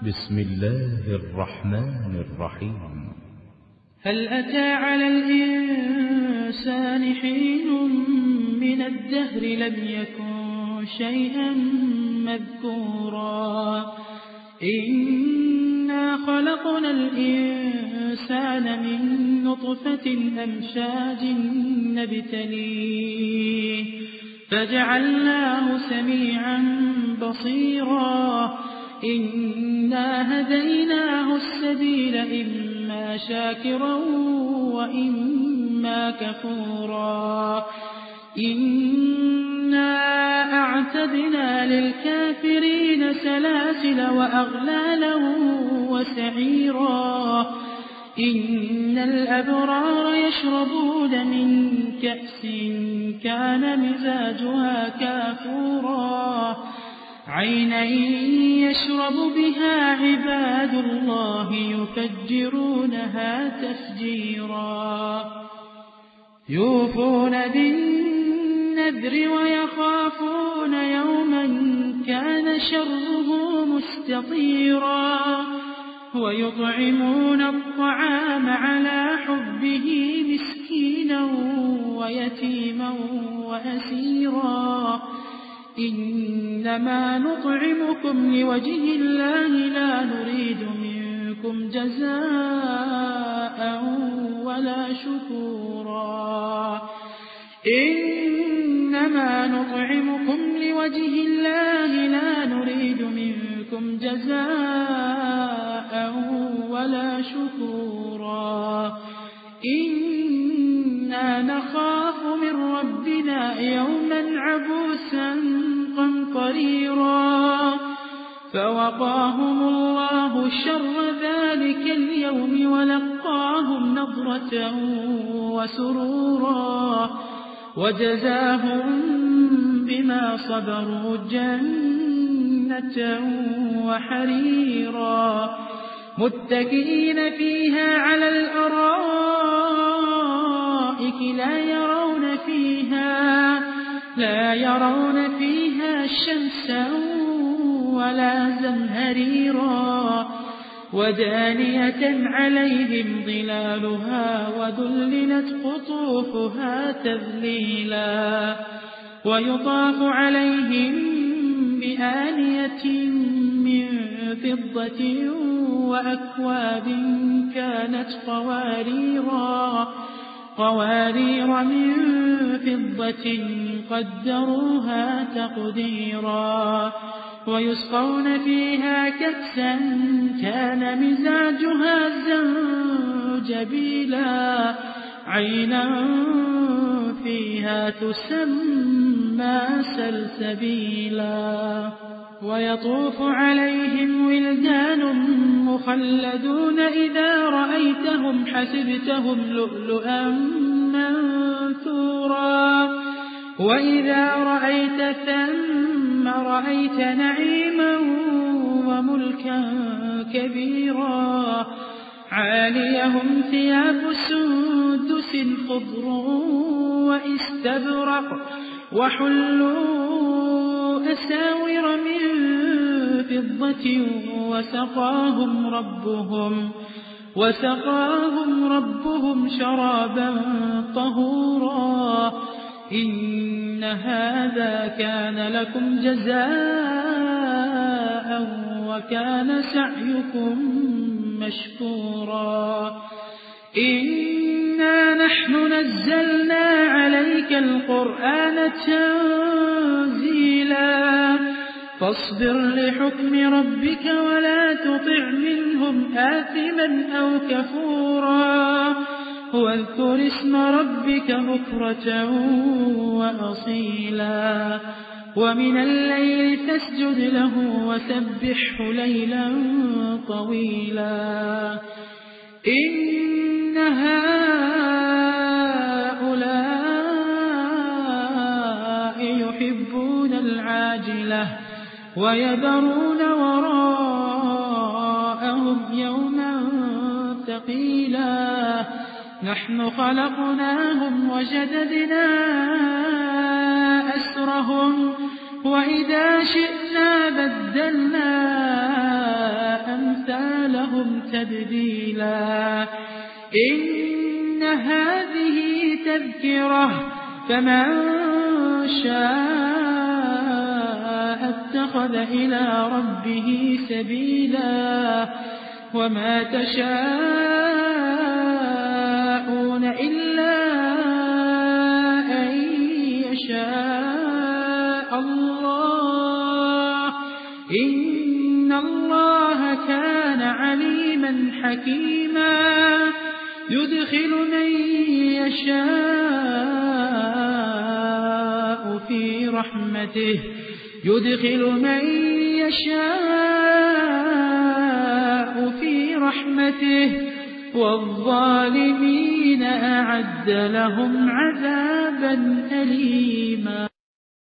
بسم الله الرحمن الرحيم. هل أتى على الإنسان حين من الدهر لم يكن شيئا مذكورا إنا خلقنا الإنسان من نطفة أمشاج نبتليه فجعلناه سميعا بصيرا إنا هديناه السبيل إما شاكرا وإما كفورا إنا أعتدنا للكافرين سلاسل وأغلالا وسعيرا إن الأبرار يشربون من كأس كان مزاجها كافورا عينا يشرب بها عباد الله يفجرونها تفجيرا يوفون بالنذر ويخافون يوما كان شره مستطيرا ويطعمون الطعام على حبه مسكينا ويتيما وأسيرا إنما نطعمكم لوجه الله لا نريد منكم جزاء ولا شكورا إنما نطعمكم لوجه الله لا نريد منكم جزاء ولا شكورا إنا نخاف من ربنا يوما عبوسا قمطريرا فوقاهم الله شر ذلك اليوم ولقاهم نضرة وسرورا وجزاهم بما صبروا جنة وحريرا متكئين فيها على الأرائك لا يرون فيها شمسا ولا زمهريرا ودانية عليهم ظلالها وذللت قطوفها تذليلا ويطاف عليهم بآنية من فضة وأكواب كانت قوارير من فضة قدروها تقديرا ويسقون فيها كأسا كان مزاجها زنجبيلا عينا فيها تسمى سلسبيلا ويطوف عليهم ولدان مخلدون إذا رأيتهم حسبتهم لؤلؤا منثورا وإذا رأيت ثم رأيت نعيما وملكا كبيرا عاليهم ثياب سندس خضر واستبرق وحلوا أساور من فضة وسقاهم ربهم شرابا طهورا إن هذا كان لكم جزاء وكان سعيكم مشكورا إنا نحن نزلنا عليك القرآن تنزيلا فاصبر لحكم ربك ولا تطع منهم آثما أو كفورا واذكر اسم ربك بكرة وأصيلا ومن الليل فاسجد له وسبحه ليلا طويلا إن هؤلاء يحبون العاجلة ويذرون وراءهم يوما ثقيلا نحن خلقناهم وشددنا أسرهم وإذا شئنا بدلنا لهم تبديلا إن هذه تذكرة فمن شاء اتخذ إلى ربه سبيلا وما تشاءون إلا أن يشاء الله إن الله كان عليما حكيما يدخل من يشاء في رحمته والظالمين أعد لهم عذابا أليما.